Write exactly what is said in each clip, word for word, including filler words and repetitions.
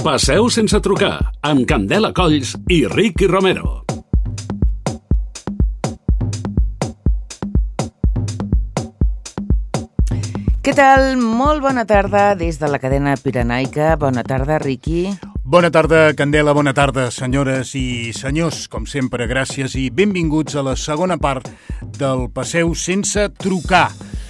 Passeu sense trucar, amb Candela Colls i Ricky Romero. Què tal? Molt bona tarda des de la cadena Pirenaica. Bona tarda, Ricky. Bona tarda, Candela, bona tarda, senyores i senyors. Com sempre, gràcies i benvinguts a la segona part del Passeu sense trucar.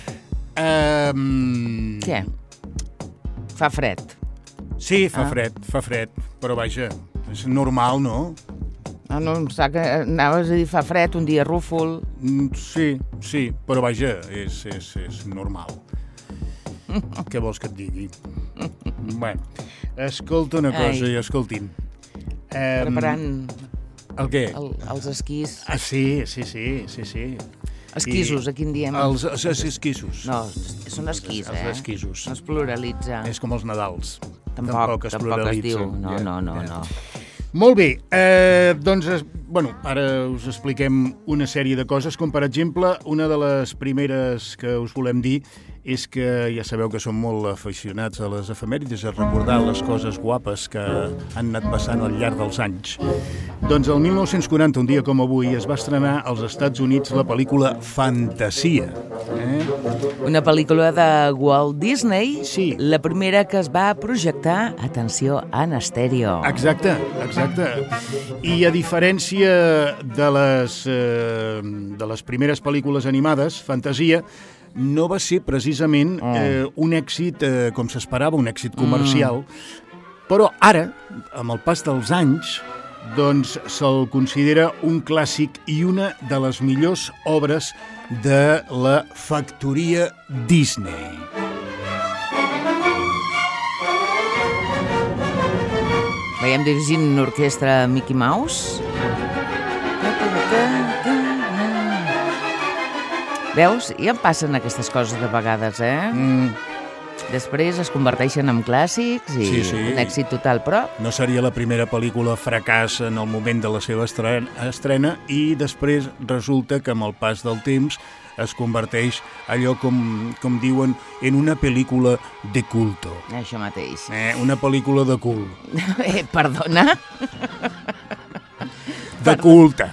Um... Què? Fa fred. Sí, fa ah. fred, fa fred, però vaja, és normal, no? Ah, no, em sap que anaves a dir fa fred, un dia rúfol. Mm, sí, sí, però vaja, és, és, és normal. Què vols que et digui? Bueno, escolta una cosa Ai. i escoltin. Um, Preparant el què? el, els esquís. Ah, sí, sí, sí, sí, sí. Esquisos, I aquí en diem. Els, els, els esquissos. No, són esquís, Els eh? esquissos. No es pluralitza. És com els Nadals. Tampoc, tampoc es tampoc es pluralitza. diu. No, Ja, no, no, ja. no. Molt bé, eh, doncs, es, bueno, ara us expliquem una sèrie de coses, com per exemple, una de les primeres que us volem dir és que ja sabeu que som molt aficionats a les efemèrides, a recordar les coses guapes que han anat passant al llarg dels anys. Doncs el mil nou-cents quaranta, un dia com avui, es va estrenar als Estats Units la pel·lícula Fantasia. Eh? Una pel·lícula de Walt Disney, Sí. la primera que es va projectar, atenció, en estèreo. Exacte, exacte. I a diferència de les, eh, de les primeres pel·lícules animades, Fantasia no va ser precisament eh, un èxit, eh, com s'esperava, un èxit comercial, mm. però ara, amb el pas dels anys, doncs se'l considera un clàssic i una de les millors obres de la factoria Disney. Veiem dirigint una orquestra Mickey Mouse. Veus? Ja em passen aquestes coses de vegades, eh? Mm. Després es converteixen en clàssics i Sí, sí. un èxit total, però... No seria la primera pel·lícula fracàs en el moment de la seva estrena, estrena i després resulta que amb el pas del temps es converteix allò, com, com diuen, en una pel·lícula de culto. Això mateix. Eh, una pel·lícula de cul. Eh, perdona? De culte.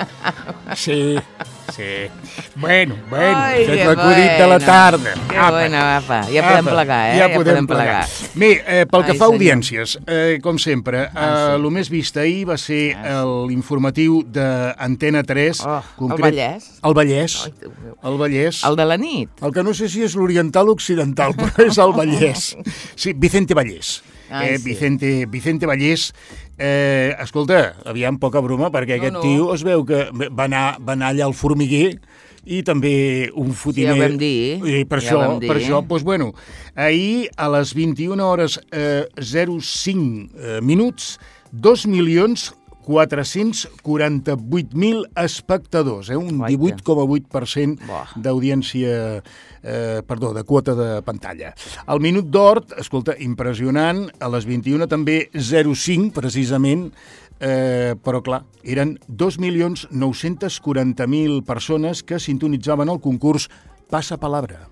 Sí, sí. Bueno, bueno, Ai, aquest que l'acudit de la bueno. tarda. Que Apa. bueno, apa. Ja podem Apa, plegar, eh? Ja podem plegar. Bé, eh, pel que Ai, fa a senyor. audiències, eh, com sempre, eh, Ah, sí. el més vist ahir va ser Ah, sí. l'informatiu d'Antena tres. Oh, el Vallès. El Vallès. Ai, Déu meu. El Vallès. El de la nit. El que no sé si és l'oriental o occidental, però és el Vallès. Sí, Vicente Vallès. Ai, eh, sí. Vicente, Vicente Vallès. Eh, escolta, aviam, poca broma, perquè No, aquest no. tio es veu que va anar, va anar allà al formiguer i també un fotiner... Sí, ja ho vam dir. I per Ja això, ho vam dir. per això, doncs, bueno, ahir a les vint-i-una hores eh, zero cinc eh, minuts, dos milions quatre-cents quaranta-vuit mil espectadors, eh? Un Guaita. divuit coma vuit per cent Buah. d'audiència, eh, perdó, de quota de pantalla. El minut d'or, escolta, impressionant, a les vint-i-una també zero cinc, precisament, eh, però clar, eren dos milions nou-cents quaranta mil persones que sintonitzaven el concurs Passa Palabra.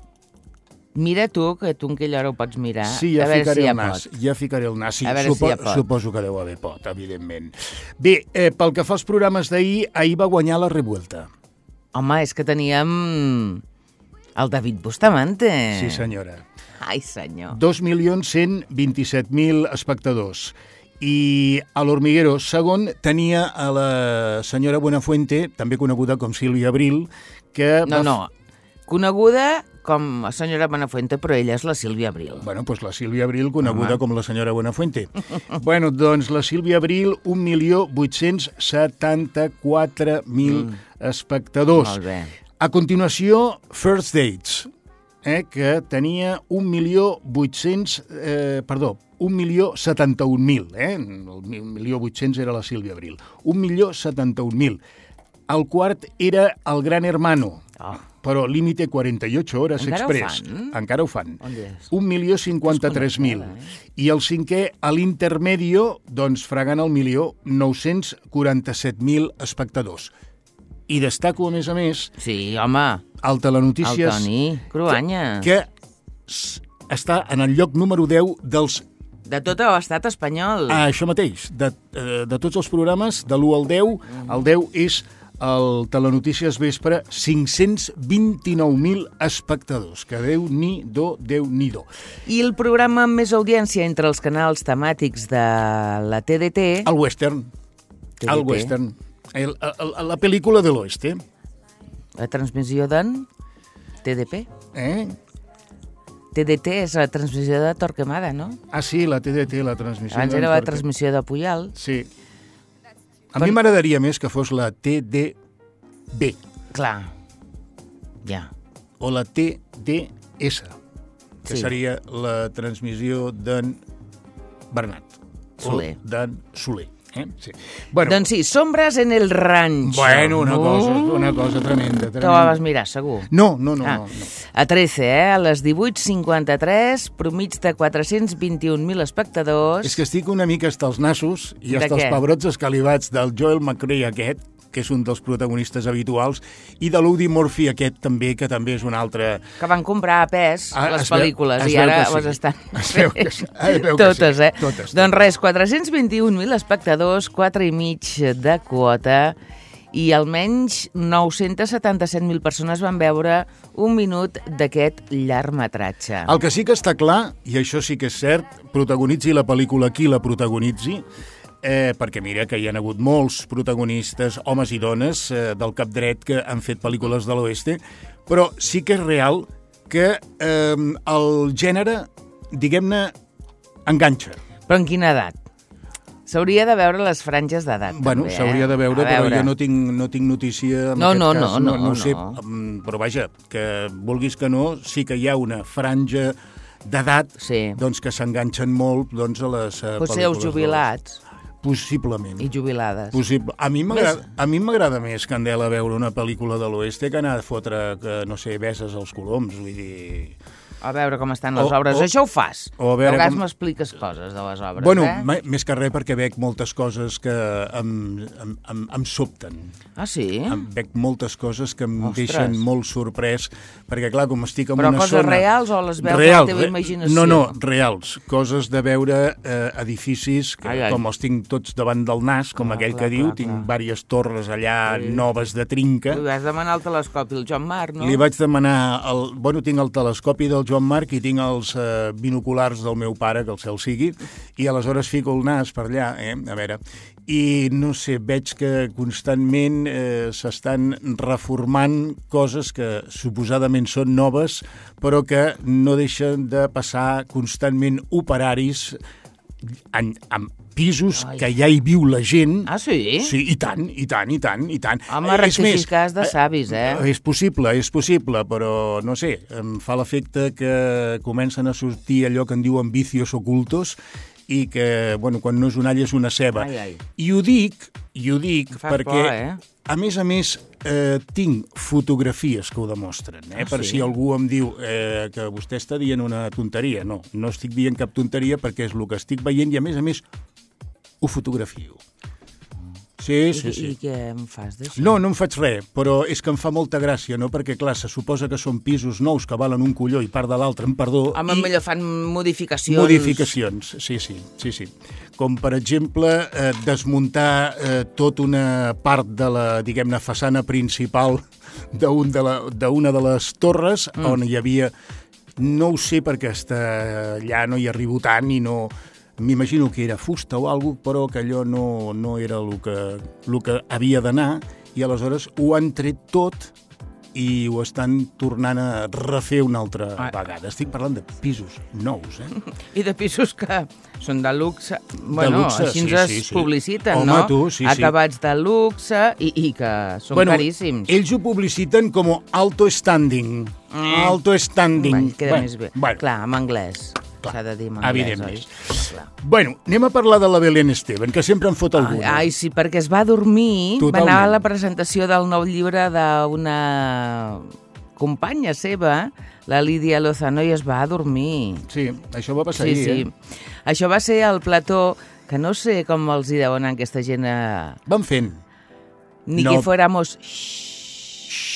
Mira tu, que tu en aquella hora ho pots mirar. Sí, ja a veure ficaré si el ja nas, pot. ja ficaré el nas. Sí, A veure supo, si ja pot. Suposo que deu haver pot, evidentment. Bé, eh, pel que fa als programes d'ahir, ahir va guanyar La Revuelta. Home, és que teníem el David Bustamante. Sí, senyora. Ai, senyor. dos milions cent vint-i-set mil espectadors. I a l'Hormiguero segon tenia a la senyora Buenafuente, també coneguda com Sílvia Abril, que... No, va no. Coneguda com a senyora Buenafuente, però ella és la Sílvia Abril. Bueno, doncs la Sílvia Abril, coneguda Home. com la senyora Buenafuente. Bueno, doncs la Sílvia Abril, un milió vuit-cents setanta-quatre mil Mm. espectadors. Molt bé. A continuació, First Dates, eh, que tenia un milió vuit-cents... Eh, perdó, un milió setanta-un mil. Eh? El milió vuit-cents era la Sílvia Abril. Un milió setanta-un mil. El quart era el Gran Hermano. Oh. Però límite quaranta-ocho hores Encara ho express. fan? Encara ho fan. On és? Un milió cinquanta-tres mil. Desconnectada, I el cinquè, a l'intermedio, doncs fregant el milió nou-cents quaranta-set mil espectadors. I destaco, a més a més, Sí, home, el el Telenotícies... Toni Cruanyes. Que, que s- està en el lloc número deu dels De tot l'estat espanyol. Ah, això mateix, de, de tots els programes, de l'u al deu, el deu és el Telenotícies Vespre, cinc-cents vint-i-nou mil espectadors, que Déu-n'hi-do, Déu-n'hi-do. I el programa amb més audiència entre els canals temàtics de la T D T... El western. T D T. El western. El, el, la pel·lícula de l'oeste. La transmissió d'en T D P. Eh? T D T és la transmissió de Torquemada, no? Ah, sí, la T D T, la transmissió. Abans era la transmissió de Puyal. Sí. A Però... mi m'agradaria més que fos la T D B. Clar. Ja. O la T D S, que sí. seria la transmissió d'en Bernat. Soler. O d'en Soler. Eh? Sí. Bueno, doncs sí, Sombras en el rancho. Bueno, una, no? cosa, una cosa tremenda. tremenda. Te la vas mirar, segur? No, no, no. Ah. no, no. A trece, eh? A les divuit cinquanta-tres, promig de quatre-cents vint-i-un mil espectadors. És que estic una mica hasta els nassos i De hasta què? els pebrots escalivats del Joel McCrea aquest, que és un dels protagonistes habituals, i de l'Udi Murphy aquest també, que també és un altre... Que van comprar a pes Ah, les es veu- pel·lícules es i veu ara que sí. les estan Es veu que sí. Es veu que totes, sí. eh? Totes, Doncs res, quatre-cents vint-i-un mil espectadors, quatre i mig de quota, i almenys nou-cents setanta-set mil persones van veure un minut d'aquest llargmetratge. El que sí que està clar, i això sí que és cert, protagonitzi la pel·lícula qui la protagonitzi, eh, perquè mira que hi ha hagut molts protagonistes, homes i dones, eh, del cap dret que han fet pel·lícules de l'oeste, però sí que és real que eh, el gènere, diguem-ne, enganxa. Però en quina edat? S'hauria de veure les franges d'edat, Bueno, també, eh? s'hauria de veure, A però veure. jo no tinc, no tinc notícia en No, aquest no, cas. no, no, no, sé, no. mm, però vaja, que vulguis que no, sí que hi ha una franja d'edat Sí. doncs, que s'enganxen molt doncs, a les uh, Potser els pel·lícules. jubilats de- Possiblement. i jubilades. Possible. A mi m'agrada a mi m'agrada més, Candela, veure una pel·lícula de l'oeste que anar a fotre, que, no sé, beses als coloms, vull dir... A veure com estan les O- obres. o- Això ho fas. o a veure a vegades com- m'expliques coses de les obres, Bueno, eh? m- més que res perquè veig moltes coses que em, em, em, em sobten. Ah, sí? Em veig moltes coses que em Ostres. deixen molt sorprès, perquè clar, com estic en Però una coses zona... reals o les veus Real, de la teva re- imaginació? No, no, reals. Coses de veure eh, edificis, que, Ai, ai. com els tinc tots davant del nas, com Clar, aquell clar, que diu, clar, tinc clar. diverses torres allà Sí. noves de trinca. Li vas demanar el telescopi al Joan Marc, no? Li vaig demanar... El, bueno, tinc el telescopi del Joan Marc i tinc els eh, binoculars del meu pare, que el cel sigui, i aleshores fico el nas per allà, eh? A veure... I, no sé, veig que constantment eh, s'estan reformant coses que suposadament són noves, però que no deixen de passar constantment operaris en, en pisos Ai. que ja hi viu la gent. Ah, sí? Sí, i tant, i tant, i tant, i tant. Home, Eh, és més, rectificats de savis, eh? És possible, és possible, però no sé, em fa l'efecte que comencen a sortir allò que en diuen vicios ocultos i que, bueno, quan no és un all és una ceba. Ai, ai. I ho dic, i ho dic Em fa perquè, por, eh? a més a més, eh, tinc fotografies que ho demostren, eh? Ah, per sí? si algú em diu eh, que vostè està dient una tonteria. No, no estic dient cap tonteria perquè és el que estic veient i, a més a més, ho fotografio. Sí, sí, I, sí. I què em fas d'això? No, no em faig res, però és que em fa molta gràcia, no? Perquè, clar, se suposa que són pisos nous que valen un colló i part de l'altre en perdó. Home, i... millor fan modificacions. Modificacions, sí, sí, sí, sí. Com, per exemple, eh, desmuntar eh, tota una part de la, diguem-ne, façana principal d'un de la, d'una de les torres mm. on hi havia... No ho sé perquè està allà no hi arribo tant i no... M'imagino que era fusta o alguna cosa, però que allò no, no era el que, el que havia d'anar i aleshores ho han tret tot i ho estan tornant a refer una altra Ah. vegada. Estic parlant de pisos nous, eh? I de pisos que són de luxe. Bueno, luxe, així sí, ens sí, es sí. publiciten, Home, no? tu, sí, sí. Acabats de luxe i, i que són bueno, caríssims. ells ho publiciten com alto standing. Mm. Alto standing. Bueno, queda bueno, més bé. Bueno. Clar, en anglès. S'ha de dir en anglès, Evidentment. oi? Clar. Bueno, anem a parlar de la Belén Esteban, que sempre en fot Ai, alguna. ai, sí, perquè es va dormir, Totalment. va anar a la presentació del nou llibre d'una companya seva, la Lídia Lozano, i es va dormir. Sí, això va passar Sí, ahir, sí. eh? Això va ser al plató, que no sé com els hi deuen a aquesta gent a... Van fent. Ni No. que fuéramos...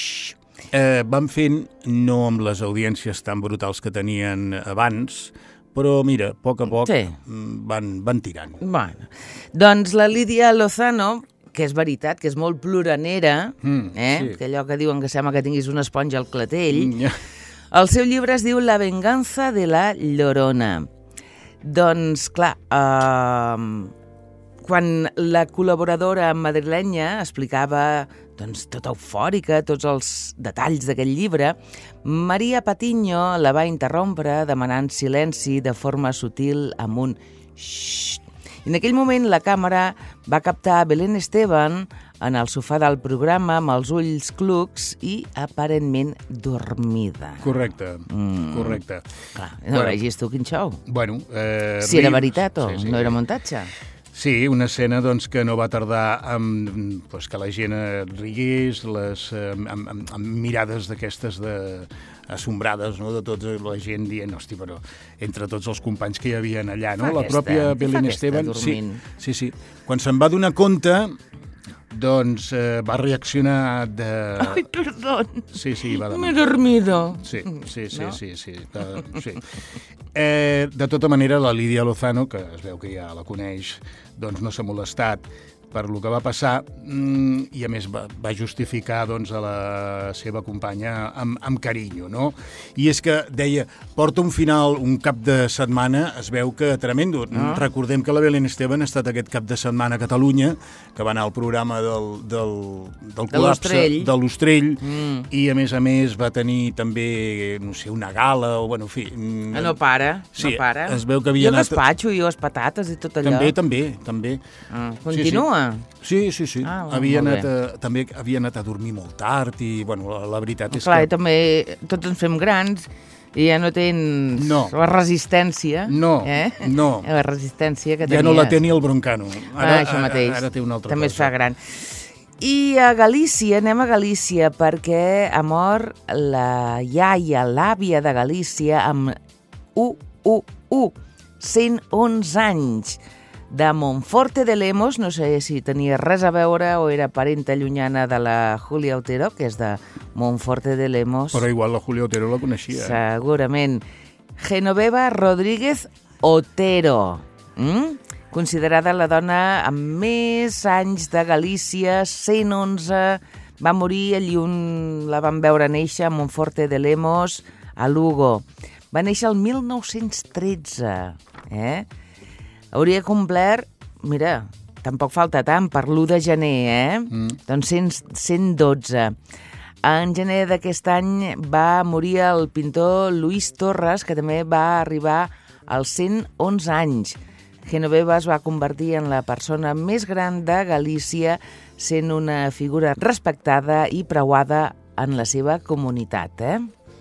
Eh, van fent, no amb les audiències tan brutals que tenien abans, però mira, a poc a poc Sí. van, van tirant. Bueno, doncs la Lídia Lozano, que és veritat, que és molt ploranera, Mm, eh? sí. que allò que diuen que sembla que tinguis una esponja al clatell, Mm, el seu llibre es diu La venganza de la Llorona. Doncs, clar, eh, quan la col·laboradora madrilenya explicava doncs, tota eufòrica tots els detalls d'aquest llibre, Maria Patiño la va interrompre demanant silenci de forma sutil amb un xxxt. I en aquell moment la càmera va captar Belén Esteban en el sofà del programa amb els ulls clucs i aparentment dormida. Correcte, mm. correcte. Clar, no bueno. vegis tu quin xou. Bueno, eh, si era veritat o sí, sí. no era muntatge. Sí, una escena doncs, que no va tardar amb, doncs, que la gent rigués, les, amb, amb, amb mirades d'aquestes de assombrades, no?, de tota la gent dient, hosti, però entre tots els companys que hi havia allà, no? Fa La aquesta, pròpia Belén Esteban, sí, sí, sí. Quan se'n va donar compte, doncs eh, va reaccionar de... Ai, perdó. Sí, sí, va M'he dormido. Sí, sí, sí, no? sí, sí, de, sí. Eh, de tota manera, la Lídia Lozano, que es veu que ja la coneix, doncs no s'ha molestat per lo que va passar mmm, i a més va, va justificar doncs, a la seva companya amb, amb carinyo, no? I és que deia, porta un final, un cap de setmana, es veu que tremendo. Ah. Recordem que la Belén Esteban ha estat aquest cap de setmana a Catalunya, que va anar al programa del, del, del col·lapse de l'Ostrell, mm. i a més a més va tenir també, no sé, una gala, o bueno, en fi... Ah, no para, sí, no para. Es veu que havia jo anat... Jo gazpacho i les patates i tot allò. També, també, també. Ah, continua? Sí, sí, sí. Ah, havia anat a, també havia anat a dormir molt tard i, bueno, la, la veritat és Clar, que... Clar, també tots ens fem grans i ja no tens no. la resistència. No, eh? no. La resistència que tenies. Ja no la tenia el Broncano. Ara, ah, això mateix. Ara, ara té una altra també cosa. També es fa gran. I a Galícia, anem a Galícia, perquè ha mort la iaia, l'àvia de Galícia, amb u, u, u, cent onze anys. De Monforte de Lemos, no sé si tenia res a veure o era parenta llunyana de la Julia Otero, que és de Monforte de Lemos. Però igual la Julia Otero la coneixia. Segurament. Genoveva Rodríguez Otero, mm? considerada la dona amb més anys de Galícia, cent onze, va morir allí on la van veure néixer, a Monforte de Lemos, a Lugo. Va néixer el mil nou-cents tretze, eh? Hauria complert, mira, tampoc falta tant, per l'u de gener, eh? Mm. Doncs cent dotze. En gener d'aquest any va morir el pintor Luis Torres, que també va arribar als cent onze anys. Genoveva es va convertir en la persona més gran de Galícia, sent una figura respectada i preuada en la seva comunitat, eh?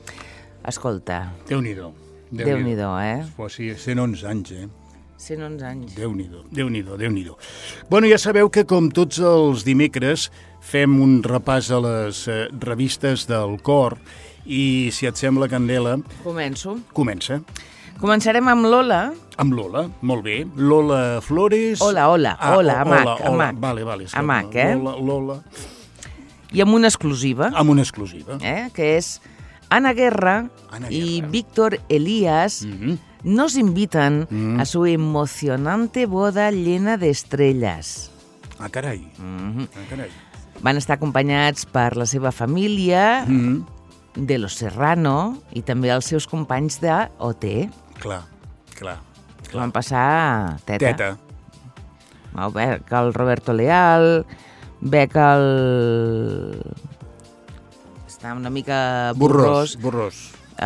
Escolta. Déu-n'hi-do. Déu-n'hi-do, eh? Pues sí, cent onze anys, eh? cent onze anys. Déu-n'hi-do, Déu-n'hi-do, Déu-n'hi-do. Bueno, ja sabeu que com tots els dimecres fem un repàs a les eh, revistes del cor i si et sembla, Candela... Començo. Comença. Començarem amb Lola. Amb Lola, molt bé. Lola Flores... Hola, hola, ah, hola, amac, hola, hola. amac. Vale, vale. Amac, eh? Lola, Lola. I amb una exclusiva. Amb una exclusiva. Eh? Que és Ana Guerra, Ana Guerra. y Víctor Elías mm-hmm. nos invitan mm. a su emocionante boda llena de estrellas. Ah, carai. Mm-hmm. Ah, carai. Van estar acompanyats per la seva família, mm. de Los Serrano, i també els seus companys de O T. Clar, clar. clar. Van passar teta. Teta. Oh, veig el Roberto Leal, veig el... Està una mica borrós. Borrós, borrós.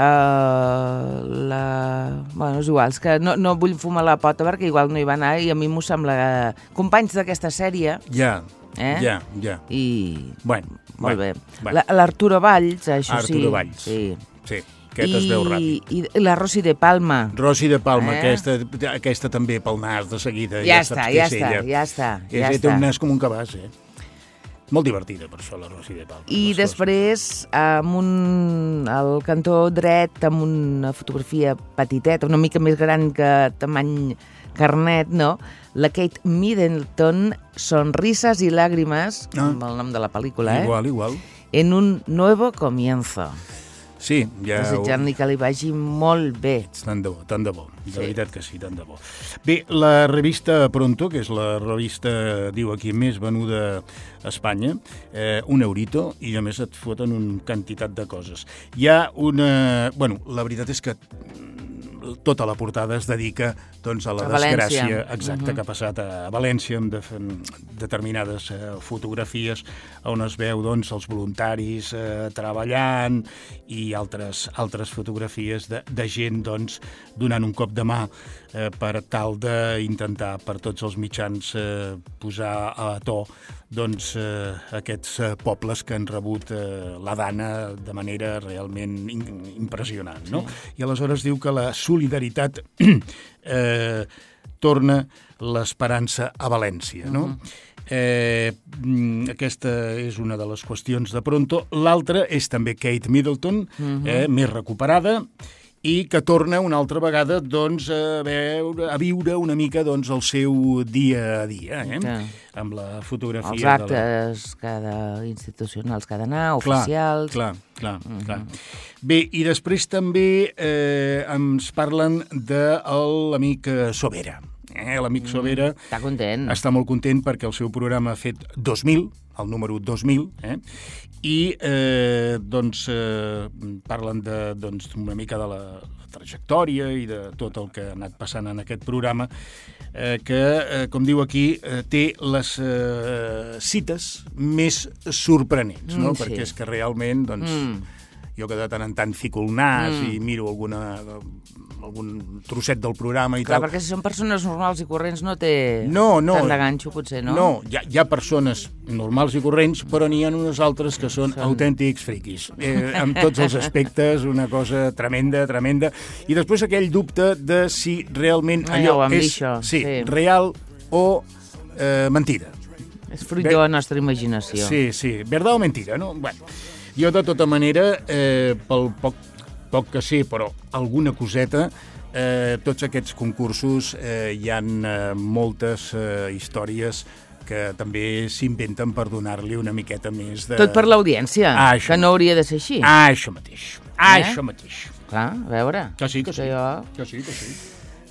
Uh, la... Bueno, és igual, és que no, no vull fumar la pota perquè igual no hi va anar i a mi m'ho sembla... Companys d'aquesta sèrie... Ja, eh? ja, ja. I... Bueno, molt bueno, bé. bueno. L'Arturo Valls, això Arturo sí. Arturo Valls. Sí. Sí, aquest I, es veu ràpid. I la Rosy de Palma. Rosy de Palma, eh? aquesta, aquesta també pel nas de seguida. Ja, ja està, ja està, està, ja està. Ja ja té està. un nas com un cabàs, eh? Molt divertida, per això, la Rosy de Palma. I després, amb un, al cantó dret, amb una fotografia petiteta, una mica més gran que tamany carnet, no? La Kate Middleton, Sonrisas y lágrimas, ah. amb el nom de la pel·lícula, igual, eh? Igual, igual. En un nuevo comienzo. Sí, ja... Desitjant-li que li vagi molt bé. Tant de bo, tant de bo. De Sí. veritat que sí, tant de bo. Bé, la revista Pronto, que és la revista, diu aquí, més venuda a Espanya, eh, un eurito, i a més et foten una quantitat de coses. Hi ha una... Bueno, la veritat és que tota la portada es dedica doncs, a la A València. desgràcia exacta Uh-huh. que ha passat a València amb de, determinades eh, fotografies on es veu doncs, els voluntaris eh, treballant i altres, altres fotografies de, de gent doncs, donant un cop de mà eh, per tal d'intentar per tots els mitjans eh, posar a to doncs, eh, aquests eh, pobles que han rebut eh, la Dana de manera realment in, impressionant. No? Sí. I aleshores diu que la solidaritat eh, torna l'esperança a València. No? Uh-huh. Eh, aquesta és una de les qüestions de Pronto. L'altra és també Kate Middleton, uh-huh. eh, més recuperada, i que torna una altra vegada doncs, a, veure, a viure una mica doncs, el seu dia a dia, eh? Sí. Amb la fotografia... Els actes de la... cada institucionals que ha d'anar, oficials... Clar, clar, clar, uh-huh. clar. Bé, i després també eh, ens parlen de l'amic Sobera. Eh, L'amic Sobera... Mm, està content. Està molt content perquè el seu programa ha fet dos mil, el número dos mil, eh? I eh, doncs, eh, parlen de, doncs, una mica de la trajectòria i de tot el que ha anat passant en aquest programa, eh, que, eh, com diu aquí, eh, té les eh, cites més sorprenents, no? Mm, sí. Perquè és que realment, doncs, mm. jo que de tant en tant fico el nas mm. i miro alguna... algun trosset del programa i Clar, tal. perquè si són persones normals i corrents no té no, no, tant de ganxo, potser, no? No, hi ha, hi ha persones normals i corrents, però n'hi ha unes altres que són, són... autèntics friquis. Eh, amb tots els aspectes, una cosa tremenda, tremenda. I després aquell dubte de si realment Ah, allò ja ho hem és vist, això, sí, sí. real o eh, mentida. És fruit de la nostra imaginació. Sí, sí, verdad o mentira, no? Bueno, jo, de tota manera, eh, pel poc poc que sé, però alguna coseta, eh, tots aquests concursos eh, hi ha eh, moltes eh, històries que també s'inventen per donar-li una miqueta més de... Tot per l'audiència, ah, que no hauria de ser així. Ah, això mateix. Ah, eh? això mateix. Clar, a veure. Que sí, que sí. Que, jo... que sí, que sí.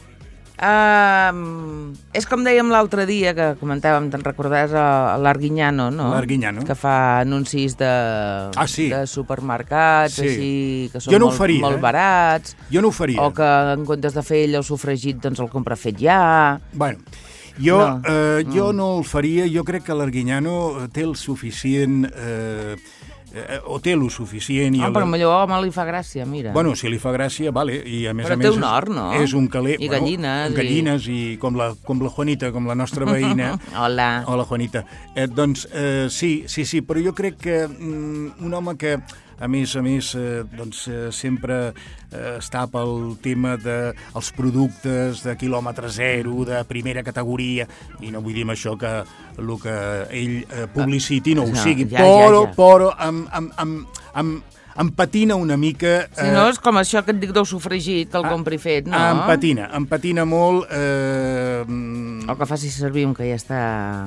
Uh, és com dèiem l'altre dia, que comentàvem, te'n recordaves, l'Arguiñano, no? L'Arguiñano. Que fa anuncis de, ah, sí. de supermercats, sí. així, que són no molt, faria, molt eh? barats. Jo no ho faria. O que en comptes de fer ell el sofregit, doncs el compra fet ja. Bueno, jo no, eh, jo mm. no el faria. Jo crec que l'Arguiñano té el suficient... Eh, Eh, o té lo suficient... I Ah, el... però millor home li fa gràcia, mira. Bueno, si li fa gràcia, vale, i a més però a més... té un hort, no? És un caler... I gallines. Bueno, gallines i... i com la, com la Juanita, com la nostra veïna. Hola. Hola, Juanita. Eh, doncs, eh, sí, sí, sí, però jo crec que mm, un home que... A més a més, eh, doncs, eh, sempre eh, està pel tema dels productes de quilòmetre zero, de primera categoria, i no vull dir amb això que el que ell eh, publiciti no ho no, sigui, ja, però, ja, ja. però amb, amb, amb, amb, em patina una mica... Eh, Si no, és com això que et dic del sofregit, que el compri fet, no? Em patina, em patina molt... Eh, o que faci servir un que ja està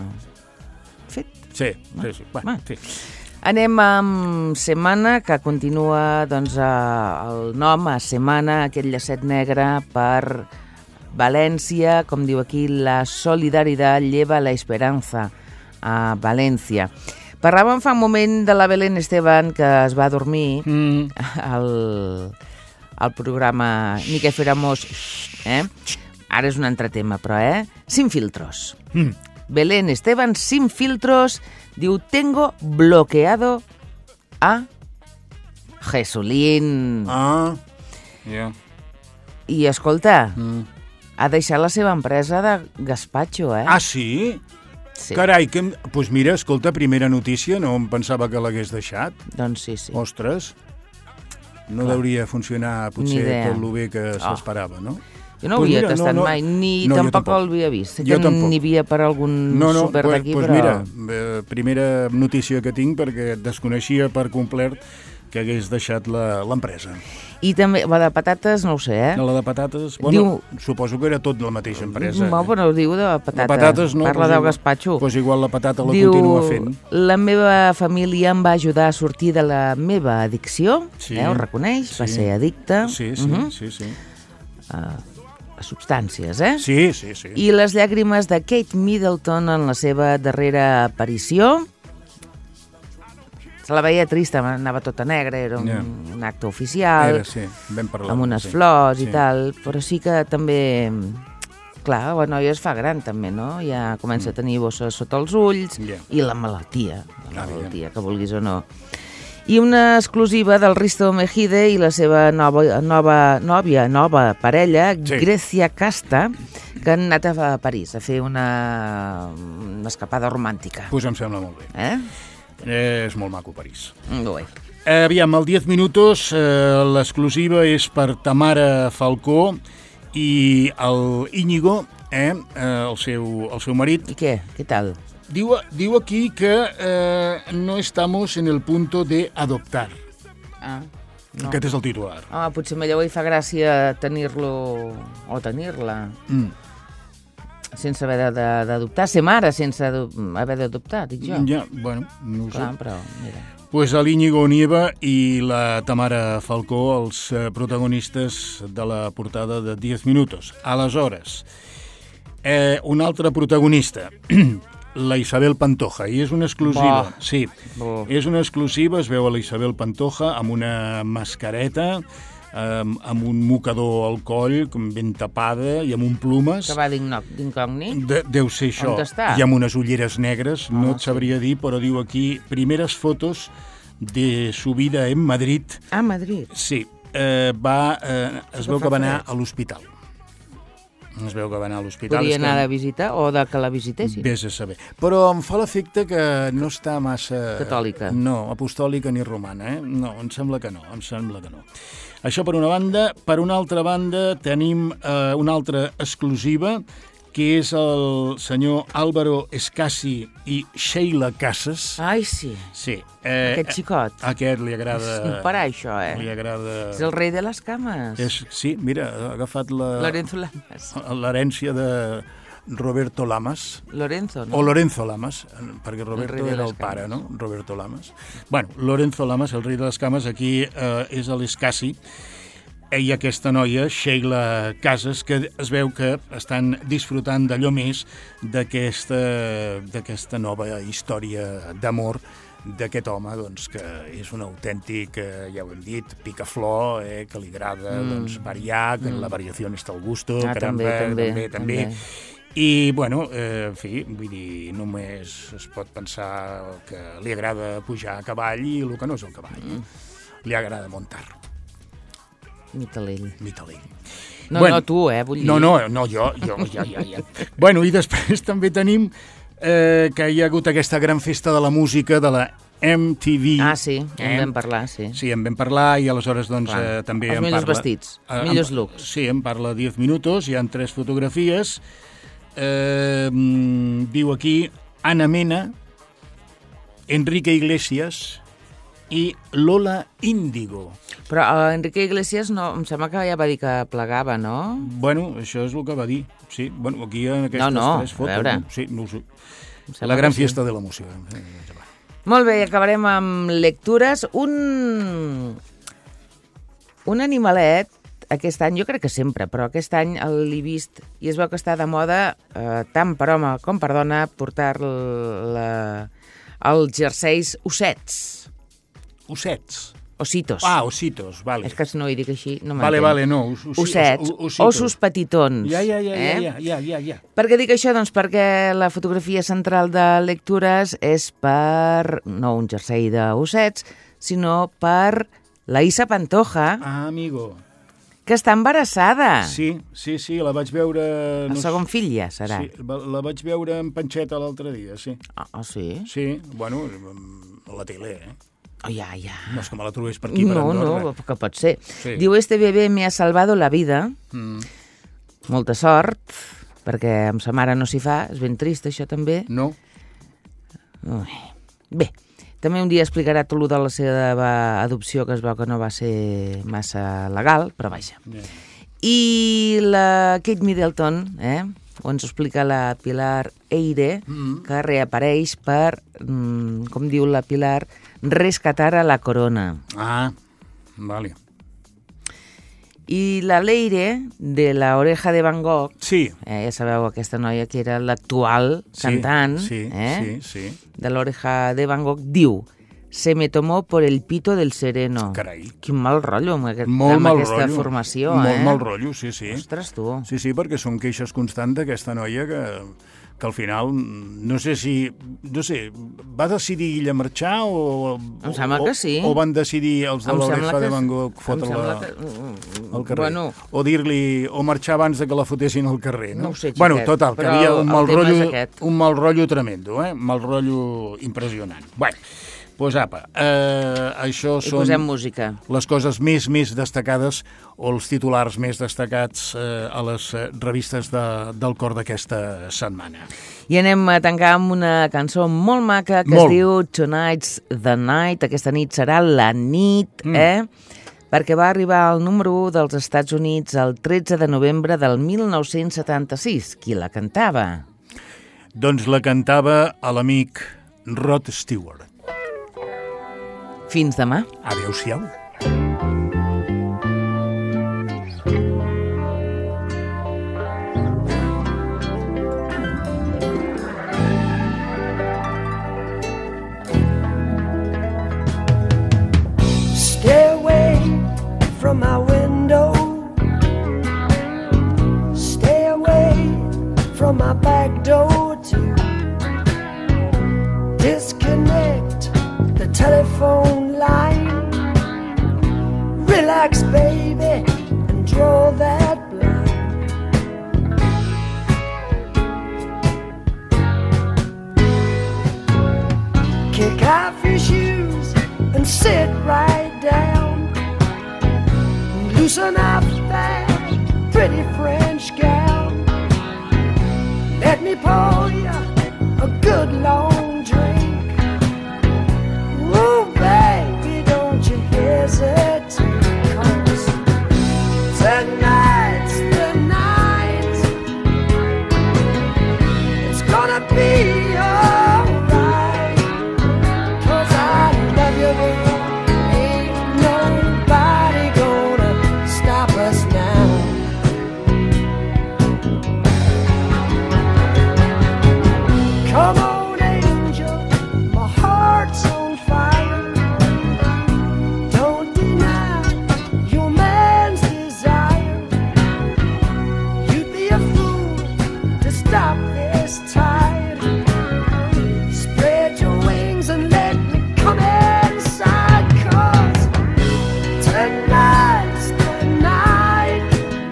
fet. Sí, sí, sí. Bueno, sí. Anem amb Setmana, que continua doncs, el nom a Setmana, aquest llacet negre per València, com diu aquí, la solidaritat lleva la esperanza a València. Parlàvem fa un moment de la Belén Esteban, que es va dormir mm. al, al programa Ni que fuéramos... Eh? Ara és un altre tema, però, eh? Sin filtros. Mm. Belén Esteban, sin filtros, diu, tengo bloqueado a Jesulín. Ah, ja. Yeah. I, escolta, mm. ha deixat la seva empresa de gaspatxo, eh? Ah, sí? Sí. Carai, que... Doncs pues mira, escolta, primera notícia, no em pensava que l'hagués deixat. Doncs sí, sí. Ostres, no Clar. Deuria funcionar potser tot el bé que oh. s'esperava, no? Jo no pues havia mira, tastat no, no, mai, ni no, tampoc l'havia vist. Sé que n'hi havia per algun no, no, súper pues, d'aquí, pues però... mira, eh, primera notícia que tinc, perquè desconeixia per complet que hagués deixat la- l'empresa. I també, la de patates no ho sé, eh? La de patates, bueno, Diu- suposo que era tot la mateixa empresa. No, però ho diu de patata. La patates no. Parla doncs del igual- gaspatxo. Doncs igual la patata la Diu, continua fent. la meva família em va ajudar a sortir de la meva addicció, Sí. eh, ho reconeix, va Sí. ser addicte Sí, sí, mhm, sí, sí. a substàncies, eh? Sí, sí, sí. I les llàgrimes de Kate Middleton en la seva darrera aparició. Se la veia trista, anava tota negra, era un, Ja. un acte oficial, Era, sí, ben parlat. amb unes sí. flors i Sí. tal, però sí que també... Clar, la noia es fa gran també, no? Ja comença a tenir bosses sota els ulls Ja. i la malaltia, la Ah, malaltia, que vulguis o no. I una exclusiva del Risto Mejide i la seva nova, nova nòvia, nova parella, Sí. Grecia Casta, que han anat a París a fer una, una escapada romàntica. Pues em sembla molt bé. Eh? Eh, és molt maco, París. Molt bé. Eh, aviam, el diez minutos, eh, l'exclusiva és per Tamara Falcó i el Íñigo, eh, eh, el, seu, el seu marit. I què? Què tal? Diu, diu aquí que eh, no estamos en el punto de adoptar. Ah, No. no. Aquest és el titular. Ah, potser millor hi fa gràcia tenir-lo o tenir-la Mm. sense haver de- de- d'adoptar, ser mare sense adu- haver d'adoptar, dic jo. Ja, bueno, no ho Clar, sé. però, mira. Pues l'Íñigo Nieva i la Tamara Falcó, els eh, protagonistes de la portada de diez minutos. Aleshores, eh, un altre protagonista, la Isabel Pantoja, i és una exclusiva. Bo. Sí, Bo. és una exclusiva, es veu a la Isabel Pantoja amb una mascareta, amb, amb un mocador al coll, com ben tapada, i amb un plumes. Que va d'incò- d'incògnit? De, deu ser això. On està? I amb unes ulleres negres, Ah, no et sí. sabria dir, però diu aquí, primeres fotos de su vida en Madrid. Ah, Madrid. Sí, eh, va, eh, es que veu fa que va anar fred. a l'hospital. Es veu que va anar a l'hospital. Podia És que anar de visita o de que la visitessin. Vés a saber. Però em fa l'efecte que no està massa... Catòlica. No, apostòlica ni romana, eh? No, em sembla que no, em sembla que no. Això per una banda. Per una altra banda tenim eh, una altra exclusiva, que és el senyor Álvaro Escasi i Sheila Casas. Ai, sí. Sí. Eh, Aquest xicot. Aquest li agrada... No para això, eh? Li agrada... És el rei de les cames. És, sí, mira, ha agafat la... Lorenzo Lamas. l'herència de Roberto Lamas. Lorenzo, no? O Lorenzo Lamas, perquè Roberto rei de era les el pare, cames. no? Roberto Lamas. Bueno, Lorenzo Lamas, el rei de les cames, aquí eh, és a l'Escasi, i aquesta noia, Sheila Casas, que es veu que estan disfrutant d'allò més d'aquesta d'aquesta nova història d'amor d'aquest home, doncs, que és un autèntic, eh, ja ho hem dit, picaflor, eh, que li agrada Mm. doncs, variar, que en la variació està el gusto, Ah, caramba, també, també, també, també. també. I, bueno, eh, en fi, vull dir, només es pot pensar que li agrada pujar a cavall i el que no és el cavall. Mm. Li agrada muntar. Mitalell. Mitalell. No, Bueno, no, tu, eh, vull dir. No, no, no, jo, jo, ja, ja, ja. Bueno, i després també tenim eh, que hi ha hagut aquesta gran festa de la música de la M T V. Ah, sí, en Eh? vam parlar, sí. Sí, en vam parlar i aleshores doncs, Clar. eh, també Els en millors parla... vestits, Eh, millors em- looks. Sí, em parla diez minutos, hi han tres fotografies. Eh, mm, diu aquí Ana Mena, Enrique Iglesias i Lola Índigo. Però uh, Enrique Iglesias no, em sembla que ja va dir que plegava, no? Bueno, això és el que va dir. Sí, bueno, aquí en aquestes No, no, tres fotos. a veure. No? Sí, no ho sé. Em sembla La gran que sí. fiesta de la música. Molt bé, acabarem amb lectures. Un... Un animalet, aquest any, jo crec que sempre, però aquest any l'he vist i es veu que està de moda, eh, tant per home com per dona, portar la... els jerseis ossets. Ossets. Ositos. Ah, ositos, vale. És que si no ho dic així, no Vale, m'entens. vale, no. Os, os, Ossets, os- ositos. ossos petitons. Ja, ja, ja, eh? ja, ja, ja, ja. Per què dic això? Doncs perquè la fotografia central de lectures és per, no un jersei d'ossets, sinó per la Isa Pantoja, Ah, amigo. que està embarassada. Sí, sí, sí, la vaig veure... El sé- segon fill ja serà. Sí, va- la vaig veure en panxeta l'altre dia, sí. Ah, oh, sí? Sí, bueno, a la tele, eh? Oh, ja, ja. No és que me la trobés per aquí, per No, Andorra. no, que pot ser. Sí. Diu, este bebé me ha salvado la vida. Mm. Molta sort, perquè amb sa mare no s'hi fa. És ben trist, això també. No? Ui. Bé, També un dia explicarà tot el de la seva adopció, que es veu que no va ser massa legal, però vaja. Yeah. I la Kate Middleton, eh, on s'explica la Pilar Eire, mm-hmm. que reapareix per, mm, com diu la Pilar, rescatar a la corona. Ah, vale. I la Leire, de la Oreja de Van Gogh, sí. eh, ja sabeu, aquesta noia que era l'actual sí, cantant sí, eh, sí, sí. de l'Oreja de Van Gogh, diu: se me tomó por el pito del sereno. Carai. Quin mal rotllo amb, aquest, Molt amb mal aquesta rotllo. formació, Molt eh? Molt mal rotllo, sí, sí. Ostres, tu. Sí, sí, perquè són queixes constants d'aquesta noia que, que al final, no sé si... No sé, va decidir ella marxar o... Em sembla o, que sí. O van decidir els de l'Oreja de Van Gogh fotre-la que... al carrer. Bueno. O dir-li... O marxar abans de que la fotessin al carrer, no? No ho sé, xiquet. Bueno, total, que havia un mal, rotllo, un mal rotllo tremendo, eh? Un mal rotllo impressionant. Bueno, doncs apa, eh, això I són posem música. Les coses més, més destacades o els titulars més destacats eh, a les revistes de, del cor d'aquesta setmana. I anem a tancar amb una cançó molt maca que molt. es diu Tonight's the Night. Aquesta nit serà la nit, mm. eh? Perquè va arribar al número u dels Estats Units el tretze de novembre del mil nou-cents setanta-sis. Qui la cantava? Doncs la cantava l'amic Rod Stewart. Fins demà. Adéu-siau. Stay away from my window. Stay away from my back door too. Disconnect the telephone line. Relax, baby, and draw that blind. Kick off your shoes and sit right down. Loosen up that pretty French gown. Let me pour you a good long drink. Oh, baby, don't you hesitate, 'cause tonight's the night. It's gonna be alright, 'cause I love you, girl. Ain't nobody gonna stop us now. Come on, angel, my heart's on fire. Don't deny your man's desire. You'd be a fool to stop this tide. Spread your wings and let me come inside, 'cause tonight's the night.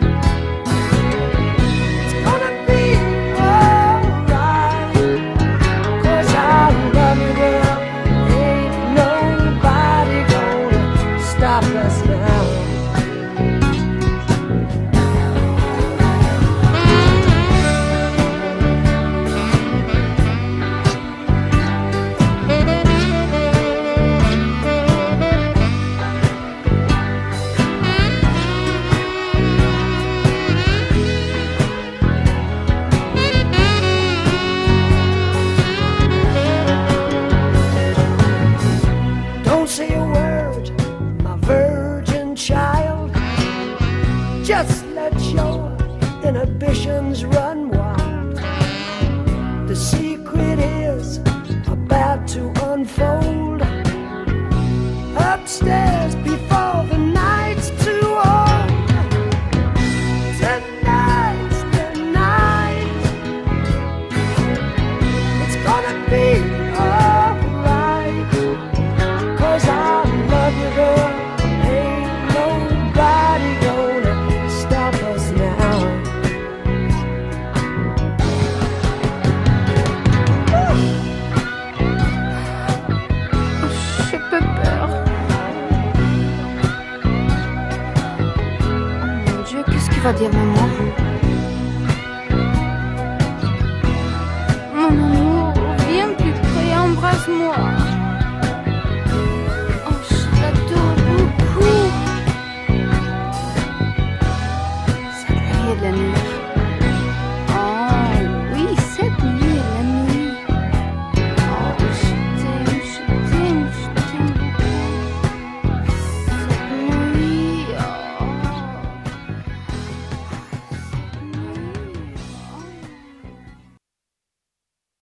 It's gonna be alright, 'cause I love you, girl. Ain't nobody gonna stop us now. Don't say a word, my virgin child. Just let your inhibitions run wild. The secret is about to unfold. Upstairs before the night's too old. Tonight's the night. It's gonna be alright, 'cause I love you, girl. Ain't nobody gonna stop us now. J'ai peu peur. Oh mon Dieu, qu'est-ce qu'il va dire maman?